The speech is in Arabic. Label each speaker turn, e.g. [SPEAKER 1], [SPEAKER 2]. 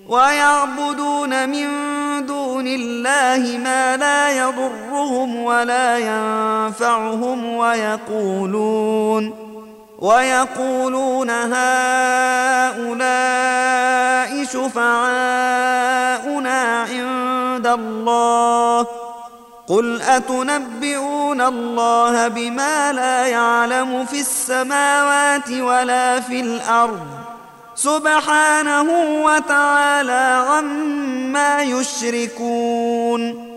[SPEAKER 1] ويعبدون من دون الله ما لا يضرهم ولا ينفعهم ويقولون هؤلاء شفعاؤنا عند الله قل أتنبئون الله بما لا يعلم في السماوات ولا في الأرض سبحانه وتعالى عما يشركون.